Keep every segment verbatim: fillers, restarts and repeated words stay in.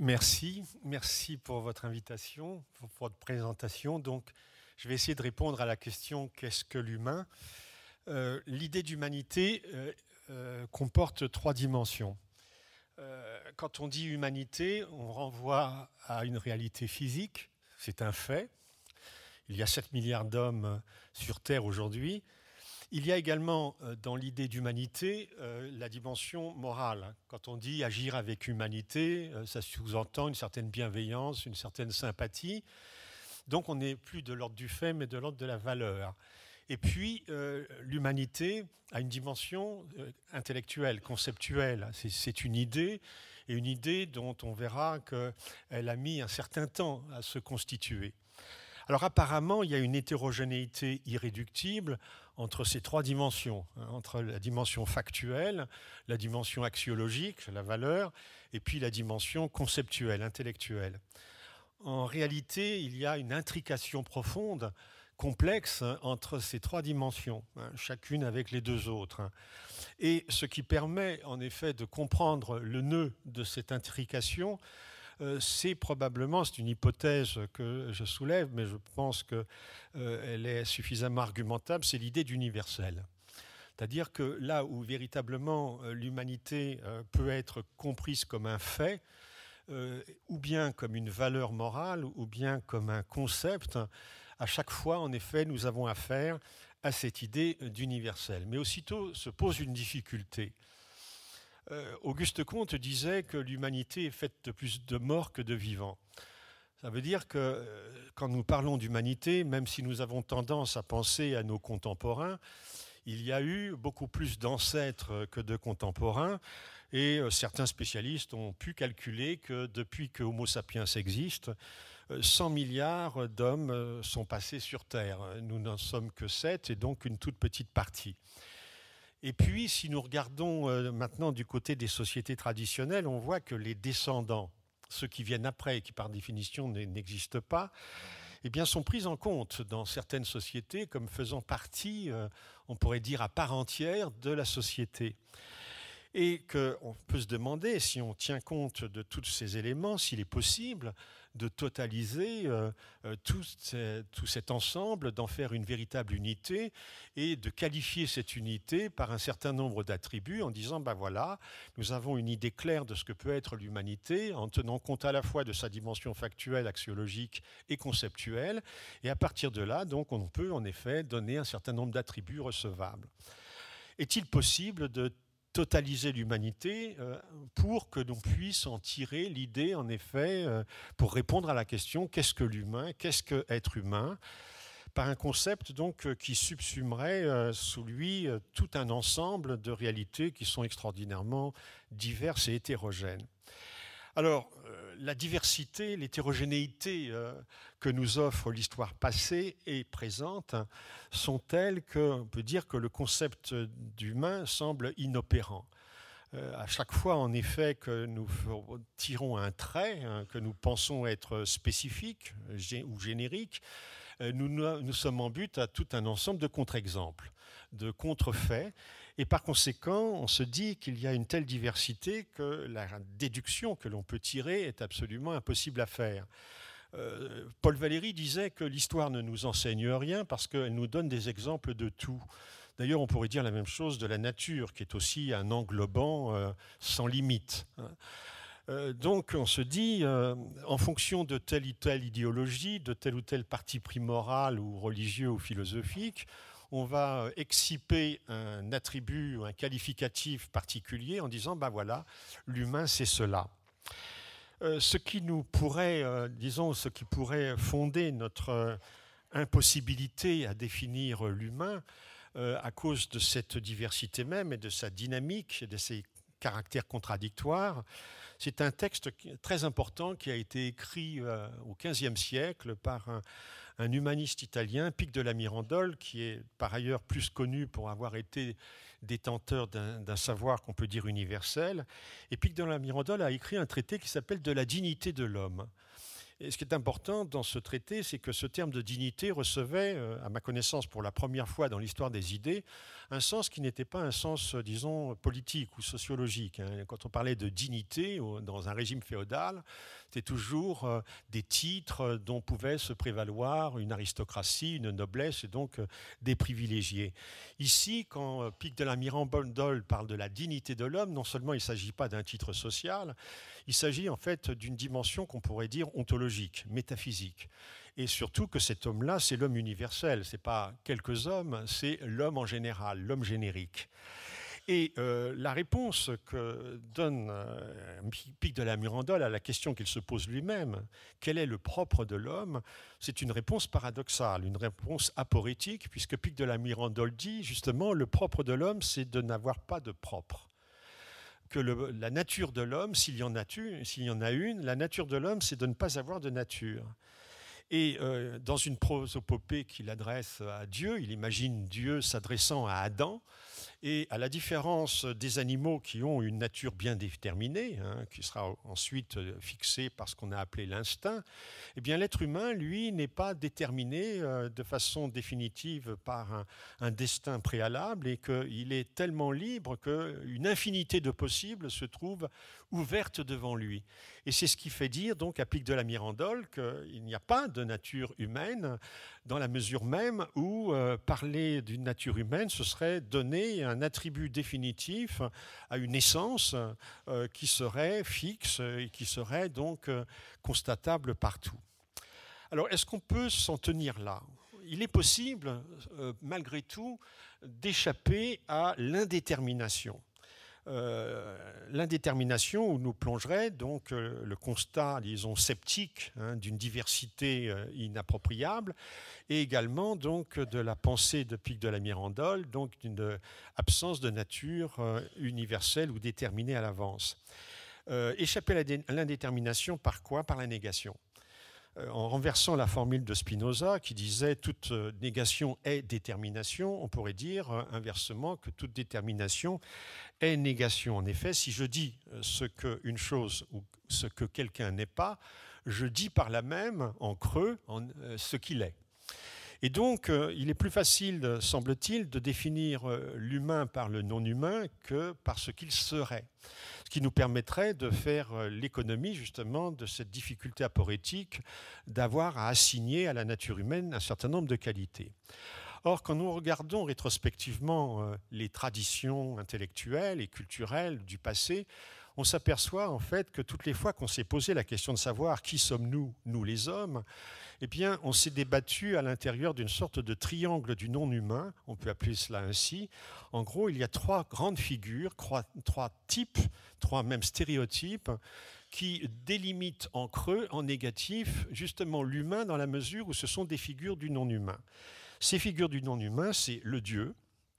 Merci, merci pour votre invitation, pour votre présentation. Donc, je vais essayer de répondre à la question qu'est-ce que l'humain. Euh, L'idée d'humanité euh, euh, comporte trois dimensions. Euh, quand on dit humanité, on renvoie à une réalité physique, c'est un fait. Il y a sept milliards d'hommes sur Terre aujourd'hui. Il y a également dans l'idée d'humanité euh, la dimension morale. Quand on dit agir avec humanité, euh, ça sous-entend une certaine bienveillance, une certaine sympathie. Donc on n'est plus de l'ordre du fait, mais de l'ordre de la valeur. Et puis euh, l'humanité a une dimension euh, intellectuelle, conceptuelle. C'est, c'est une idée, et une idée dont on verra qu'elle a mis un certain temps à se constituer. Alors apparemment, il y a une hétérogénéité irréductible entre ces trois dimensions, hein, entre la dimension factuelle, la dimension axiologique, la valeur, et puis la dimension conceptuelle, intellectuelle. En réalité, il y a une intrication profonde, complexe, hein, entre ces trois dimensions, hein, chacune avec les deux autres. Hein. Et ce qui permet en effet de comprendre le nœud de cette intrication, Euh, c'est probablement, c'est une hypothèse que je soulève, mais je pense qu'elle euh, est suffisamment argumentable, c'est l'idée d'universel. C'est-à-dire que là où véritablement euh, l'humanité euh, peut être comprise comme un fait, euh, ou bien comme une valeur morale, ou bien comme un concept, à chaque fois, en effet, nous avons affaire à cette idée d'universel. Mais aussitôt se pose une difficulté. Euh, Auguste Comte disait que l'humanité est faite de plus de morts que de vivants. Ça veut dire que euh, quand nous parlons d'humanité, même si nous avons tendance à penser à nos contemporains, il y a eu beaucoup plus d'ancêtres que de contemporains, et euh, certains spécialistes ont pu calculer que depuis que Homo sapiens existe, euh, cent milliards d'hommes euh, sont passés sur Terre. Nous n'en sommes que sept, et donc une toute petite partie. Et puis, si nous regardons euh, maintenant du côté des sociétés traditionnelles, on voit que les descendants, ceux qui viennent après et qui par définition n'existent pas, eh bien, sont pris en compte dans certaines sociétés comme faisant partie, euh, on pourrait dire à part entière, de la société. Et qu'on peut se demander, si on tient compte de tous ces éléments, s'il est possible de totaliser euh, tout, ce, tout cet ensemble, d'en faire une véritable unité et de qualifier cette unité par un certain nombre d'attributs en disant, ben voilà, nous avons une idée claire de ce que peut être l'humanité en tenant compte à la fois de sa dimension factuelle, axiologique et conceptuelle. Et à partir de là, donc, on peut en effet donner un certain nombre d'attributs recevables. Est-il possible de totaliser l'humanité euh, pour que l'on puisse en tirer l'idée, en effet, euh, pour répondre à la question qu'est-ce que l'humain, qu'est-ce que être humain, par un concept donc euh, qui subsumerait euh, sous lui euh, tout un ensemble de réalités qui sont extraordinairement diverses et hétérogènes. Alors, euh, la diversité, l'hétérogénéité euh, que nous offre l'histoire passée et présente hein, sont telles qu'on peut dire que le concept d'humain semble inopérant. Euh, à chaque fois, en effet, que nous tirons un trait hein, que nous pensons être spécifique gé- ou générique, euh, nous, nous sommes en but à tout un ensemble de contre-exemples, de contrefaits. Et par conséquent, on se dit qu'il y a une telle diversité que la déduction que l'on peut tirer est absolument impossible à faire. Euh, Paul Valéry disait que l'histoire ne nous enseigne rien parce qu'elle nous donne des exemples de tout. D'ailleurs, on pourrait dire la même chose de la nature, qui est aussi un englobant euh, sans limite. Euh, donc, on se dit, euh, en fonction de telle ou telle idéologie, de tel ou tel parti pris moral ou religieux ou philosophique, on va exciper un attribut ou un qualificatif particulier en disant, ben voilà, l'humain c'est cela. Euh, ce qui nous pourrait, euh, disons, ce qui pourrait fonder notre euh, impossibilité à définir l'humain euh, à cause de cette diversité même et de sa dynamique et de ses caractères contradictoires, c'est un texte très important qui a été écrit euh, au quinzième siècle par un, un humaniste italien, Pic de la Mirandole, qui est par ailleurs plus connu pour avoir été détenteur d'un, d'un savoir qu'on peut dire universel. Et Pic de la Mirandole a écrit un traité qui s'appelle « De la dignité de l'homme ». Et ce qui est important dans ce traité, c'est que ce terme de dignité recevait, à ma connaissance pour la première fois dans l'histoire des idées, un sens qui n'était pas un sens, disons, politique ou sociologique. Quand on parlait de dignité dans un régime féodal, c'était toujours des titres dont pouvait se prévaloir une aristocratie, une noblesse et donc des privilégiés. Ici, quand Pic de la Mirandole parle de la dignité de l'homme, non seulement il ne s'agit pas d'un titre social, il s'agit en fait d'une dimension qu'on pourrait dire ontologique, métaphysique. Et surtout que cet homme-là, c'est l'homme universel. Ce n'est pas quelques hommes, c'est l'homme en général, l'homme générique. Et euh, la réponse que donne euh, Pic de la Mirandole à la question qu'il se pose lui-même, quel est le propre de l'homme, c'est une réponse paradoxale, une réponse aporétique, puisque Pic de la Mirandole dit justement le propre de l'homme, c'est de n'avoir pas de propre. Que le, la nature de l'homme, s'il y en a, s'il y en a une, la nature de l'homme, c'est de ne pas avoir de nature. Et euh, dans une prosopopée qu'il adresse à Dieu, il imagine Dieu s'adressant à Adam, et à la différence des animaux qui ont une nature bien déterminée, hein, qui sera ensuite fixée par ce qu'on a appelé l'instinct, eh bien l'être humain, lui, n'est pas déterminé euh, de façon définitive par un, un destin préalable et qu'il est tellement libre qu'une infinité de possibles se trouve ouverte devant lui. Et c'est ce qui fait dire donc à Pic de la Mirandole qu'il n'y a pas de nature humaine dans la mesure même où euh, parler d'une nature humaine, ce serait donner un attribut définitif à une essence euh, qui serait fixe et qui serait donc euh, constatable partout. Alors, est-ce qu'on peut s'en tenir là ? Il est possible, euh, malgré tout, d'échapper à l'indétermination. Euh, l'indétermination où nous plongerait donc euh, le constat, disons, sceptique hein, d'une diversité euh, inappropriable et également donc de la pensée de Pic de la Mirandole, donc d'une absence de nature euh, universelle ou déterminée à l'avance. Euh, échapper à l'indétermination par quoi ? Par la négation. En renversant la formule de Spinoza qui disait toute négation est détermination, on pourrait dire inversement que toute détermination est négation. En effet, si je dis ce qu'une chose ou ce que quelqu'un n'est pas, je dis par là même, en creux, en, ce qu'il est. Et donc, il est plus facile, semble-t-il, de définir l'humain par le non-humain que par ce qu'il serait. Ce qui nous permettrait de faire l'économie, justement, de cette difficulté aporétique d'avoir à assigner à la nature humaine un certain nombre de qualités. Or, quand nous regardons rétrospectivement les traditions intellectuelles et culturelles du passé, on s'aperçoit en fait que toutes les fois qu'on s'est posé la question de savoir qui sommes-nous, nous les hommes, eh bien, on s'est débattu à l'intérieur d'une sorte de triangle du non-humain, on peut appeler cela ainsi. En gros, il y a trois grandes figures, trois, trois types, trois même stéréotypes, qui délimitent en creux, en négatif, justement l'humain dans la mesure où ce sont des figures du non-humain. Ces figures du non-humain, c'est le Dieu,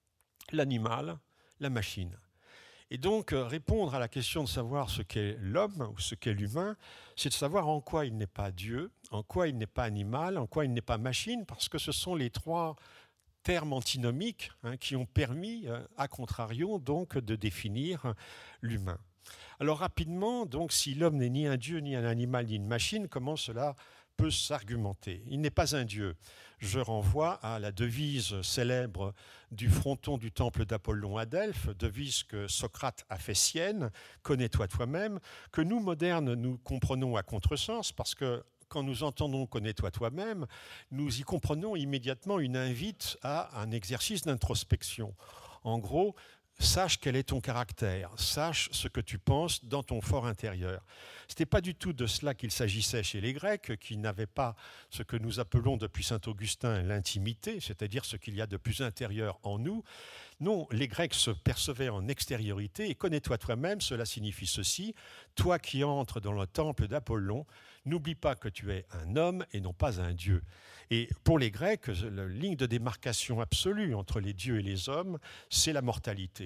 l'animal, la machine. Et donc, répondre à la question de savoir ce qu'est l'homme ou ce qu'est l'humain, c'est de savoir en quoi il n'est pas Dieu, en quoi il n'est pas animal, en quoi il n'est pas machine, parce que ce sont les trois termes antinomiques hein, qui ont permis, à contrario, donc, de définir l'humain. Alors rapidement, donc, si l'homme n'est ni un Dieu, ni un animal, ni une machine, comment cela peut s'argumenter ? Il n'est pas un Dieu. Je renvoie à la devise célèbre du fronton du temple d'Apollon à Delphes, devise que Socrate a fait sienne, « Connais-toi toi-même », que nous, modernes, nous comprenons à contresens, parce que quand nous entendons « Connais-toi toi-même », nous y comprenons immédiatement une invite à un exercice d'introspection. En gros, sache quel est ton caractère, sache ce que tu penses dans ton fort intérieur. Ce n'était pas du tout de cela qu'il s'agissait chez les Grecs, qui n'avaient pas ce que nous appelons depuis saint Augustin l'intimité, c'est-à-dire ce qu'il y a de plus intérieur en nous. Non, les Grecs se percevaient en extériorité, et connais-toi toi-même, cela signifie ceci, toi qui entres dans le temple d'Apollon, n'oublie pas que tu es un homme et non pas un dieu. Et pour les Grecs, la ligne de démarcation absolue entre les dieux et les hommes, c'est la mortalité.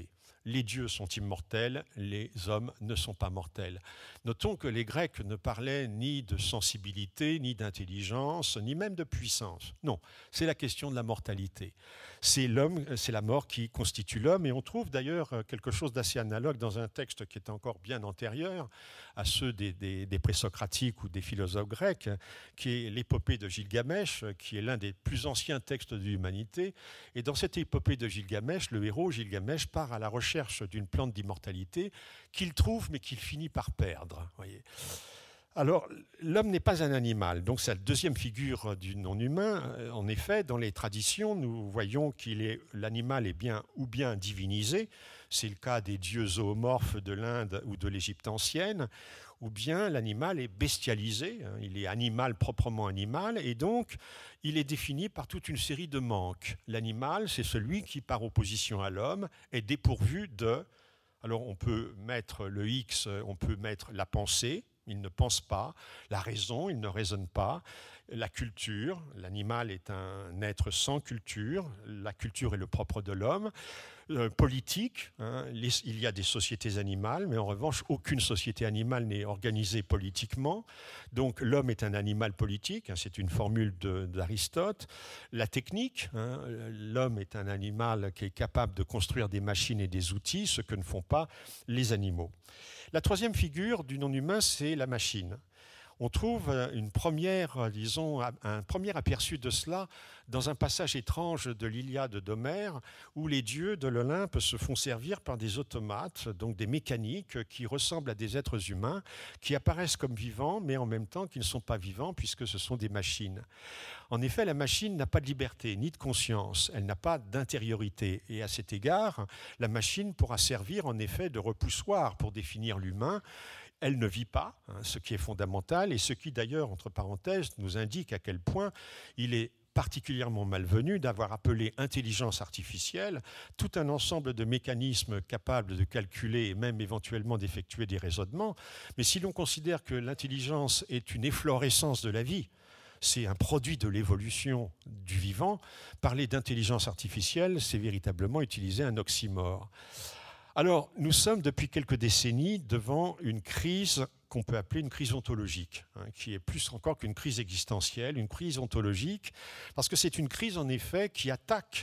les dieux sont immortels, les hommes ne sont pas mortels. Notons que les Grecs ne parlaient ni de sensibilité, ni d'intelligence, ni même de puissance. Non, c'est la question de la mortalité. C'est l'homme, c'est la mort qui constitue l'homme, et on trouve d'ailleurs quelque chose d'assez analogue dans un texte qui est encore bien antérieur à ceux des, des, des présocratiques ou des philosophes grecs, qui est l'épopée de Gilgamech, qui est l'un des plus anciens textes de l'humanité. Et dans cette épopée de Gilgamech, le héros Gilgamech part à la recherche d'une plante d'immortalité qu'il trouve mais qu'il finit par perdre. Voyez. Alors, l'homme n'est pas un animal, donc c'est la deuxième figure du non-humain. En effet, dans les traditions, nous voyons qu'il est l'animal est bien ou bien divinisé. C'est le cas des dieux zoomorphes de l'Inde ou de l'Égypte ancienne, ou bien l'animal est bestialisé, hein, il est animal proprement animal, et donc il est défini par toute une série de manques. L'animal, c'est celui qui, par opposition à l'homme, est dépourvu de... Alors on peut mettre le X, on peut mettre la pensée, il ne pense pas, la raison, il ne raisonne pas, la culture, l'animal est un être sans culture, la culture est le propre de l'homme, euh, politique, hein, les, il y a des sociétés animales, mais en revanche, aucune société animale n'est organisée politiquement, donc l'homme est un animal politique, hein, c'est une formule de, d'Aristote. La technique, hein, l'homme est un animal qui est capable de construire des machines et des outils, ce que ne font pas les animaux. La troisième figure du non-humain, c'est la machine. On trouve une première, disons, un premier aperçu de cela dans un passage étrange de l'Iliade d'Homère, où les dieux de l'Olympe se font servir par des automates, donc des mécaniques qui ressemblent à des êtres humains, qui apparaissent comme vivants, mais en même temps qui ne sont pas vivants, puisque ce sont des machines. En effet, la machine n'a pas de liberté, ni de conscience, elle n'a pas d'intériorité. Et à cet égard, la machine pourra servir en effet de repoussoir pour définir l'humain. Elle ne vit pas, hein, ce qui est fondamental, et ce qui d'ailleurs, entre parenthèses, nous indique à quel point il est particulièrement malvenu d'avoir appelé intelligence artificielle tout un ensemble de mécanismes capables de calculer et même éventuellement d'effectuer des raisonnements. Mais si l'on considère que l'intelligence est une efflorescence de la vie, c'est un produit de l'évolution du vivant, parler d'intelligence artificielle, c'est véritablement utiliser un oxymore. Alors, nous sommes depuis quelques décennies devant une crise qu'on peut appeler une crise ontologique, hein, qui est plus encore qu'une crise existentielle, une crise ontologique, parce que c'est une crise en effet qui attaque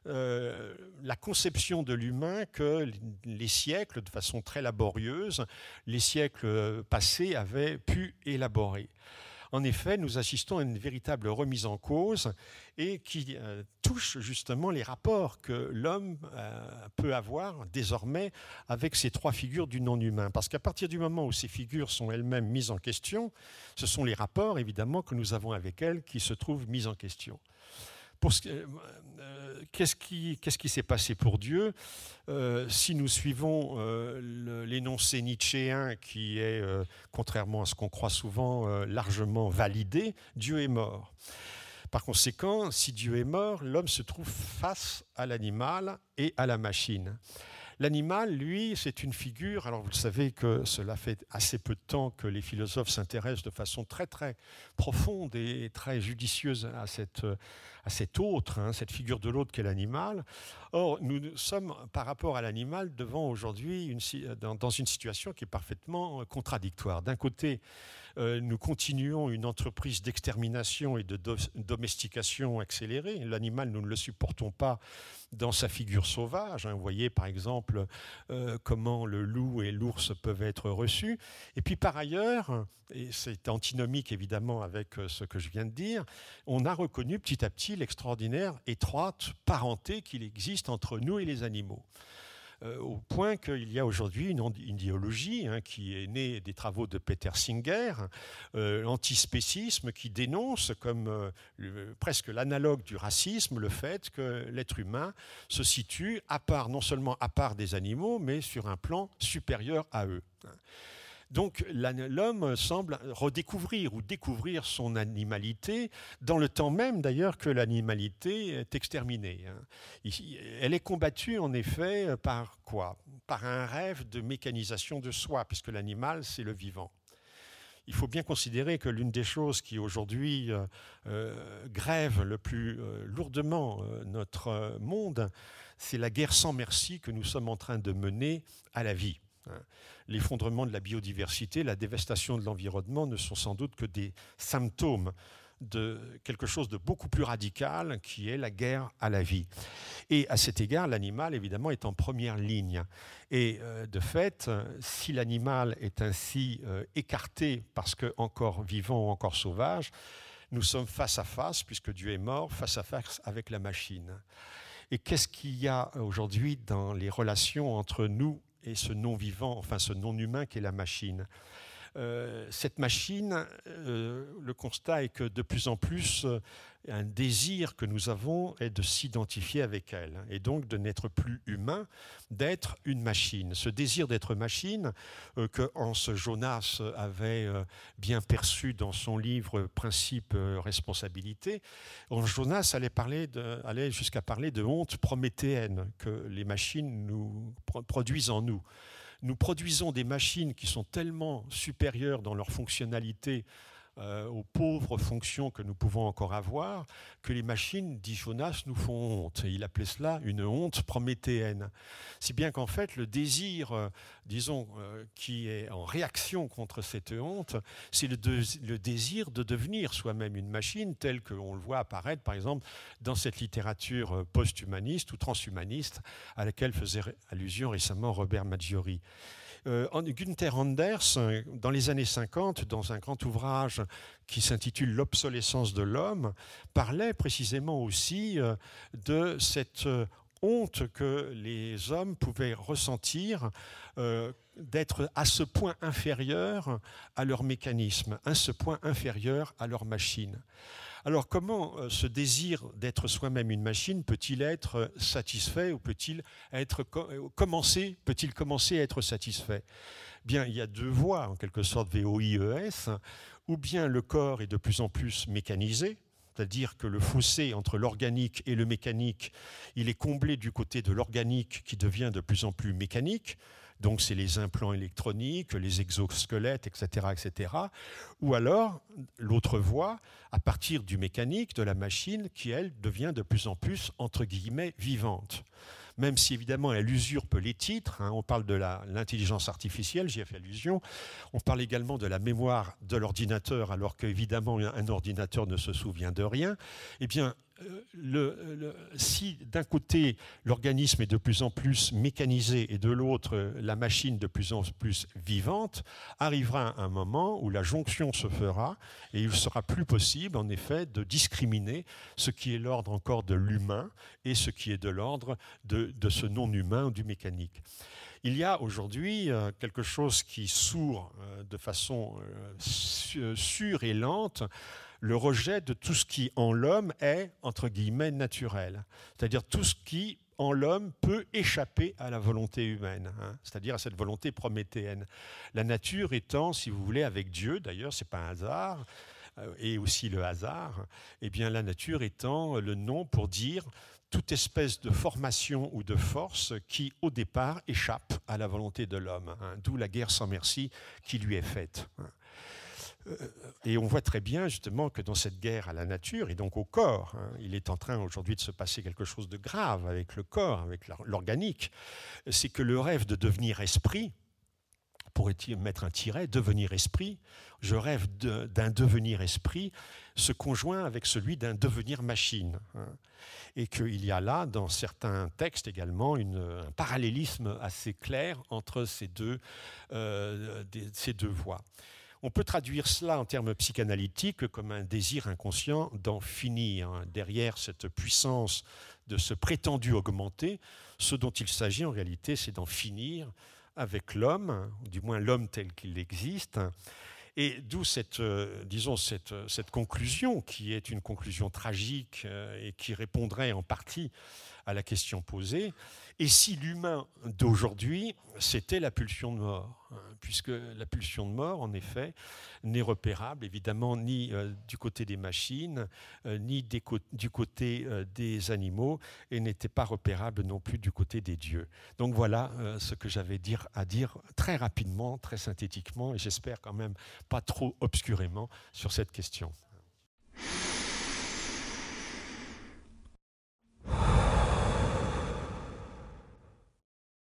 euh, la conception de l'humain que les siècles, de façon très laborieuse, les siècles passés avaient pu élaborer. En effet, nous assistons à une véritable remise en cause et qui euh, touche justement les rapports que l'homme euh, peut avoir désormais avec ces trois figures du non-humain. Parce qu'à partir du moment où ces figures sont elles-mêmes mises en question, ce sont les rapports évidemment que nous avons avec elles qui se trouvent mis en question. Pour ce, euh, qu'est-ce qui, qu'est-ce qui s'est passé pour Dieu ? euh, Si nous suivons euh, le, l'énoncé nietzschéen qui est, euh, contrairement à ce qu'on croit souvent, euh, largement validé, Dieu est mort. Par conséquent, si Dieu est mort, l'homme se trouve face à l'animal et à la machine. L'animal, lui, c'est une figure, alors vous le savez que cela fait assez peu de temps que les philosophes s'intéressent de façon très très profonde et très judicieuse à cette, à cet autre, hein, cette figure de l'autre qu'est l'animal. Or, nous sommes par rapport à l'animal devant aujourd'hui une, dans, dans une situation qui est parfaitement contradictoire. D'un côté, euh, nous continuons une entreprise d'extermination et de do- domestication accélérée. L'animal, nous ne le supportons pas dans sa figure sauvage. Hein. Vous voyez par exemple euh, comment le loup et l'ours peuvent être reçus. Et puis par ailleurs, et c'est antinomique évidemment avec ce que je viens de dire, on a reconnu petit à petit l'extraordinaire étroite parenté qu'il existe entre nous et les animaux. Euh, au point qu'il y a aujourd'hui une, une idéologie hein, qui est née des travaux de Peter Singer, euh, l'antispécisme, qui dénonce comme euh, le, presque l'analogue du racisme le fait que l'être humain se situe à part, non seulement à part des animaux, mais sur un plan supérieur à eux. Donc l'homme semble redécouvrir ou découvrir son animalité dans le temps même d'ailleurs que l'animalité est exterminée. Elle est combattue en effet par quoi ? Par un rêve de mécanisation de soi, puisque l'animal c'est le vivant. Il faut bien considérer que l'une des choses qui aujourd'hui euh, euh, grève le plus euh, lourdement euh, notre monde, c'est la guerre sans merci que nous sommes en train de mener à la vie. L'effondrement de la biodiversité, la dévastation de l'environnement ne sont sans doute que des symptômes de quelque chose de beaucoup plus radical qui est la guerre à la vie. Et à cet égard, l'animal, évidemment, est en première ligne. Et euh, de fait, si l'animal est ainsi euh, écarté parce qu'encore vivant ou encore sauvage, nous sommes face à face, puisque Dieu est mort, face à face avec la machine. Et qu'est-ce qu'il y a aujourd'hui dans les relations entre nous et ce non-vivant, enfin ce non-humain qui est la machine ? Euh, cette machine, euh, le constat est que de plus en plus, euh, un désir que nous avons est de s'identifier avec elle, et donc de n'être plus humain, d'être une machine. Ce désir d'être machine, euh, que Hans Jonas avait euh, bien perçu dans son livre « Principe, euh, responsabilité », Hans Jonas allait, parler de, allait jusqu'à parler de honte prométhéenne que les machines nous produisent en nous. Nous produisons des machines qui sont tellement supérieures dans leur fonctionnalité euh, aux pauvres fonctions que nous pouvons encore avoir, que les machines, dit Jonas, nous font honte. Et il appelait cela une honte prométhéenne. Si bien qu'en fait, le désir, euh, disons, euh, qui est en réaction contre cette honte, c'est le, de, le désir de devenir soi-même une machine, tel qu'on le voit apparaître, par exemple, dans cette littérature post-humaniste ou transhumaniste à laquelle faisait allusion récemment Robert Maggiori. Euh, Günther Anders, dans les années cinquante, dans un grand ouvrage qui s'intitule « L'obsolescence de l'homme », parlait précisément aussi euh, de cette euh, honte que les hommes pouvaient ressentir euh, d'être à ce point inférieurs à leur mécanisme, à ce point inférieurs à leur machine. Alors comment euh, ce désir d'être soi-même une machine peut-il être satisfait ou peut-il être co- commencer, peut-il commencer à être satisfait ? Bien, il y a deux voies, en quelque sorte, V O I E S, ou bien le corps est de plus en plus mécanisé, c'est-à-dire que le fossé entre l'organique et le mécanique, il est comblé du côté de l'organique qui devient de plus en plus mécanique. Donc, c'est les implants électroniques, les exosquelettes, et cetera, et cetera. Ou alors, l'autre voie, à partir du mécanique, de la machine, qui, elle, devient de plus en plus, entre guillemets, vivante. Même si, évidemment, elle usurpe les titres. Hein, on parle de la, l'intelligence artificielle, j'y ai fait allusion. On parle également de la mémoire de l'ordinateur, alors qu'évidemment, un ordinateur ne se souvient de rien. Eh bien, Le, le, si d'un côté l'organisme est de plus en plus mécanisé et de l'autre la machine de plus en plus vivante, arrivera un moment où la jonction se fera et il sera plus possible en effet de discriminer ce qui est l'ordre encore de l'humain et ce qui est de l'ordre de, de ce non-humain ou du mécanique. Il y a aujourd'hui euh, quelque chose qui sourd euh, de façon euh, sûre et lente, le rejet de tout ce qui en l'homme est, entre guillemets, naturel. C'est-à-dire tout ce qui, en l'homme, peut échapper à la volonté humaine, hein, c'est-à-dire à cette volonté prométhéenne. La nature étant, si vous voulez, avec Dieu, d'ailleurs, ce n'est pas un hasard, euh, et aussi le hasard, eh bien la nature étant le nom pour dire toute espèce de formation ou de force qui, au départ, échappe à la volonté de l'homme, hein, d'où la guerre sans merci qui lui est faite. Hein. Et on voit très bien justement que dans cette guerre à la nature et donc au corps, hein, il est en train aujourd'hui de se passer quelque chose de grave avec le corps, avec l'organique, c'est que le rêve de devenir esprit, pourrait-il mettre un tiret, devenir esprit, je rêve de, d'un devenir esprit, se conjoint avec celui d'un devenir machine. Hein, et qu'il y a là, dans certains textes également, une, un parallélisme assez clair entre ces deux, euh, des, ces deux voies. On peut traduire cela en termes psychanalytiques comme un désir inconscient d'en finir. Derrière cette puissance de ce prétendu augmenter, ce dont il s'agit en réalité, c'est d'en finir avec l'homme, du moins l'homme tel qu'il existe. Et d'où cette, euh, disons, cette, cette conclusion, qui est une conclusion tragique euh, et qui répondrait en partie à la question posée. Et si l'humain d'aujourd'hui, c'était la pulsion de mort, hein, puisque la pulsion de mort, en effet, n'est repérable, évidemment, ni euh, du côté des machines, euh, ni des co- du côté euh, des animaux, et n'était pas repérable non plus du côté des dieux. Donc voilà euh, ce que j'avais dire, à dire très rapidement, très synthétiquement, et j'espère quand même pas trop obscurément sur cette question.